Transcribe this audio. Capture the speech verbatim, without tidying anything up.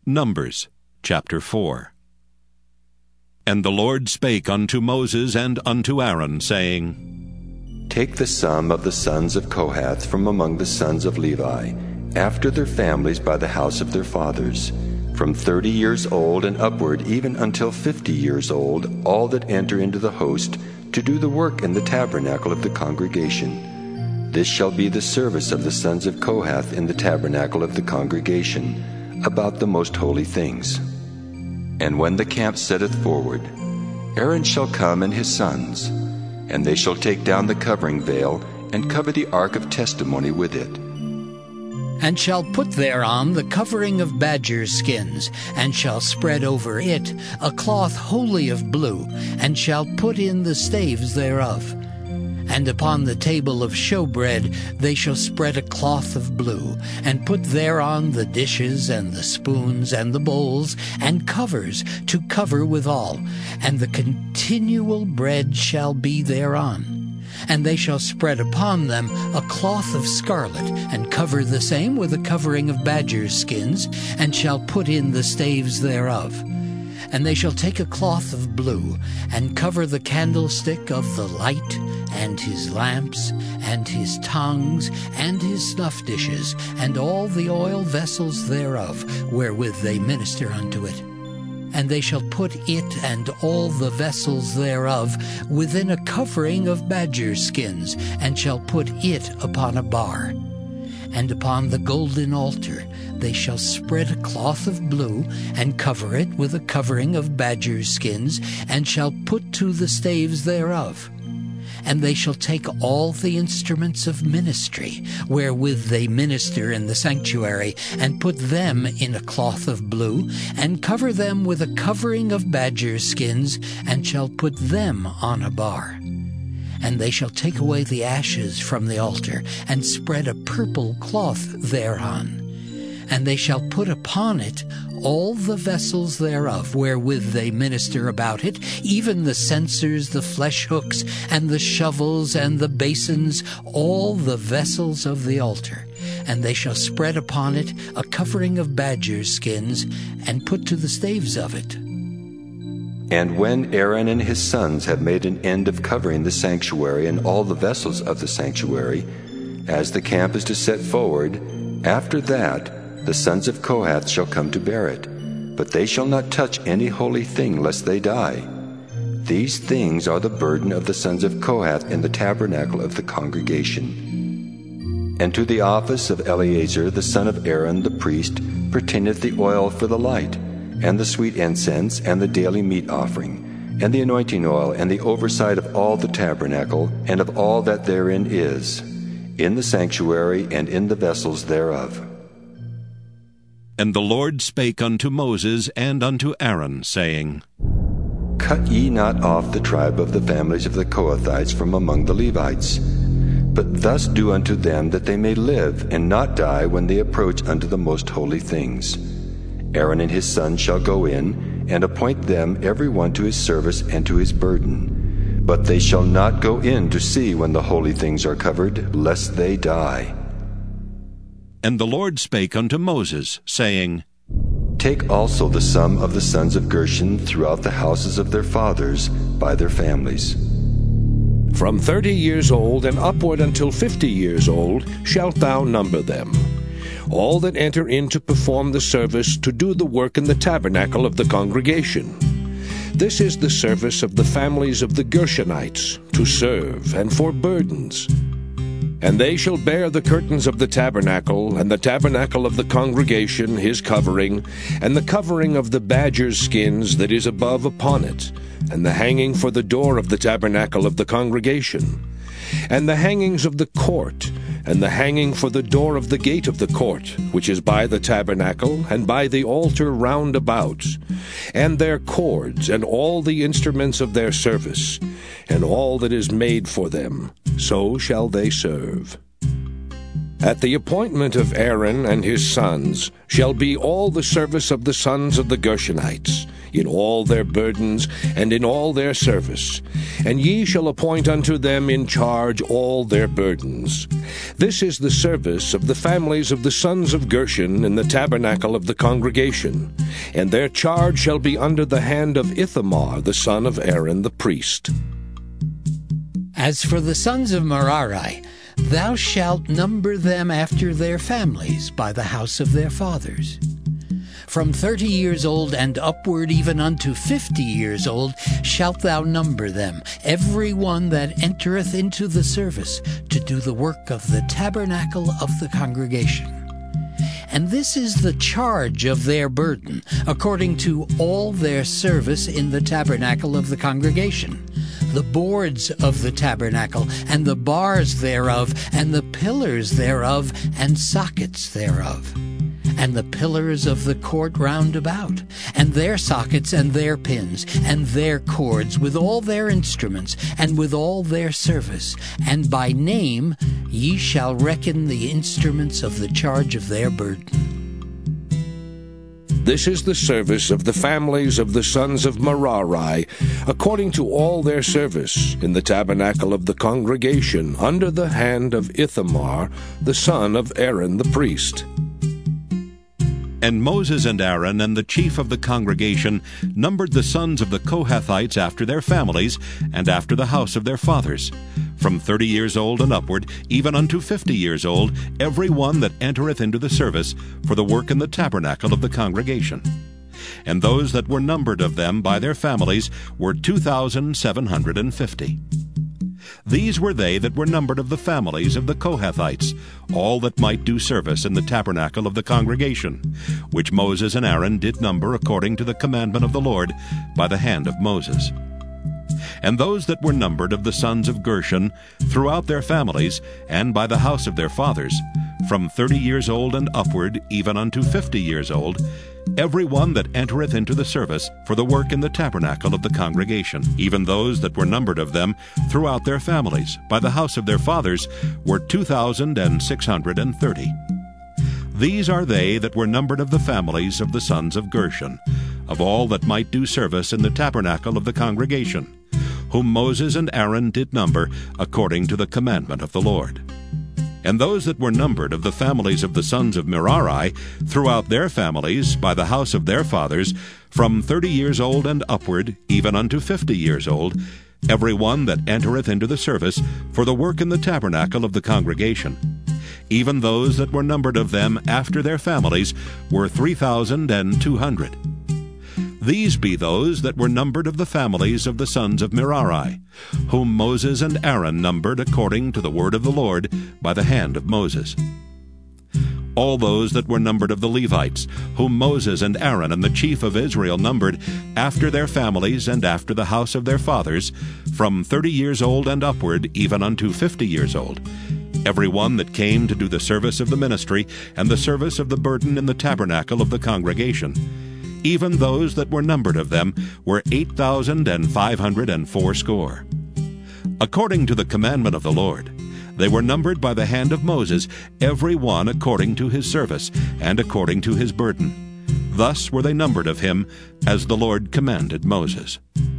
Numbers chapter four. And the Lord spake unto Moses and unto Aaron, saying, Take the sum of the sons of Kohath from among the sons of Levi, after their families by the house of their fathers, from thirty years old and upward, even until fifty years old, all that enter into the host, to do the work in the tabernacle of the congregation. This shall be the service of the sons of Kohath in the tabernacle of the congregation, about the most holy things. And when the camp setteth forward, Aaron shall come and his sons, and they shall take down the covering veil, and cover the ark of testimony with it. And shall put thereon the covering of badger skins, and shall spread over it a cloth wholly of blue, and shall put in the staves thereof. And upon the table of showbread they shall spread a cloth of blue, and put thereon the dishes, and the spoons, and the bowls, and covers to cover withal, and the continual bread shall be thereon. And they shall spread upon them a cloth of scarlet, and cover the same with a covering of badgers' skins, and shall put in the staves thereof. And they shall take a cloth of blue, and cover the candlestick of the light, and his lamps, and his tongues, and his snuff dishes, and all the oil vessels thereof, wherewith they minister unto it. And they shall put it and all the vessels thereof within a covering of badger skins, and shall put it upon a bar. And upon the golden altar they shall spread a cloth of blue, and cover it with a covering of badger skins, and shall put to the staves thereof. And they shall take all the instruments of ministry, wherewith they minister in the sanctuary, and put them in a cloth of blue, and cover them with a covering of badger skins, and shall put them on a bar. And they shall take away the ashes from the altar, and spread a purple cloth thereon. And they shall put upon it all the vessels thereof, wherewith they minister about it, even the censers, the flesh hooks, and the shovels, and the basins, all the vessels of the altar. And they shall spread upon it a covering of badger skins, and put to the staves of it. And when Aaron and his sons have made an end of covering the sanctuary and all the vessels of the sanctuary, as the camp is to set forward, after that the sons of Kohath shall come to bear it, but they shall not touch any holy thing, lest they die. These things are the burden of the sons of Kohath in the tabernacle of the congregation. And to the office of Eleazar the son of Aaron the priest pertaineth the oil for the light, and the sweet incense, and the daily meat offering, and the anointing oil, and the oversight of all the tabernacle, and of all that therein is, in the sanctuary and in the vessels thereof. And the Lord spake unto Moses and unto Aaron, saying, Cut ye not off the tribe of the families of the Kohathites from among the Levites, but thus do unto them that they may live, and not die when they approach unto the most holy things. Aaron and his sons shall go in, and appoint them every one to his service and to his burden. But they shall not go in to see when the holy things are covered, lest they die. And the Lord spake unto Moses, saying, Take also the sum of the sons of Gershon throughout the houses of their fathers by their families. From thirty years old and upward until fifty years old shalt thou number them, all that enter in to perform the service to do the work in the tabernacle of the congregation. This is the service of the families of the Gershonites, to serve and for burdens. And they shall bear the curtains of the tabernacle, and the tabernacle of the congregation his covering, and the covering of the badger's skins that is above upon it, and the hanging for the door of the tabernacle of the congregation, and the hangings of the court, and the hanging for the door of the gate of the court, which is by the tabernacle, and by the altar round about, and their cords, and all the instruments of their service, and all that is made for them, so shall they serve. At the appointment of Aaron and his sons shall be all the service of the sons of the Gershonites, in all their burdens and in all their service. And ye shall appoint unto them in charge all their burdens. This is the service of the families of the sons of Gershon in the tabernacle of the congregation, and their charge shall be under the hand of Ithamar the son of Aaron the priest. As for the sons of Merari, thou shalt number them after their families by the house of their fathers. From thirty years old and upward even unto fifty years old shalt thou number them, every one that entereth into the service to do the work of the tabernacle of the congregation. And this is the charge of their burden, according to all their service in the tabernacle of the congregation, the boards of the tabernacle, and the bars thereof, and the pillars thereof, and sockets thereof, and the pillars of the court round about, and their sockets, and their pins, and their cords, with all their instruments, and with all their service. And by name ye shall reckon the instruments of the charge of their burden. This is the service of the families of the sons of Merari, according to all their service, in the tabernacle of the congregation, under the hand of Ithamar, the son of Aaron the priest. And Moses and Aaron and the chief of the congregation numbered the sons of the Kohathites after their families, and after the house of their fathers, from thirty years old and upward, even unto fifty years old, every one that entereth into the service for the work in the tabernacle of the congregation. And those that were numbered of them by their families were two thousand seven hundred and fifty. These were they that were numbered of the families of the Kohathites, all that might do service in the tabernacle of the congregation, which Moses and Aaron did number according to the commandment of the Lord by the hand of Moses. And those that were numbered of the sons of Gershon throughout their families, and by the house of their fathers, from thirty years old and upward, even unto fifty years old, every one that entereth into the service for the work in the tabernacle of the congregation, even those that were numbered of them throughout their families, by the house of their fathers, were two thousand six hundred and thirty. These are they that were numbered of the families of the sons of Gershon, of all that might do service in the tabernacle of the congregation, whom Moses and Aaron did number according to the commandment of the Lord. And those that were numbered of the families of the sons of Merari throughout their families by the house of their fathers, from thirty years old and upward, even unto fifty years old, every one that entereth into the service for the work in the tabernacle of the congregation, even those that were numbered of them after their families, were three thousand two hundred. These be those that were numbered of the families of the sons of Merari, whom Moses and Aaron numbered according to the word of the Lord by the hand of Moses. All those that were numbered of the Levites, whom Moses and Aaron and the chief of Israel numbered after their families and after the house of their fathers, from thirty years old and upward, even unto fifty years old, every one that came to do the service of the ministry and the service of the burden in the tabernacle of the congregation, even those that were numbered of them were eight thousand five hundred and fourscore. According to the commandment of the Lord, they were numbered by the hand of Moses, every one according to his service, and according to his burden. Thus were they numbered of him, as the Lord commanded Moses.